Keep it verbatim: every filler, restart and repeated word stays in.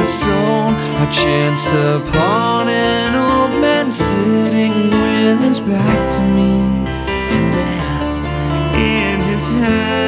soul, I chanced upon an old man sitting with his back to me, and there in his hand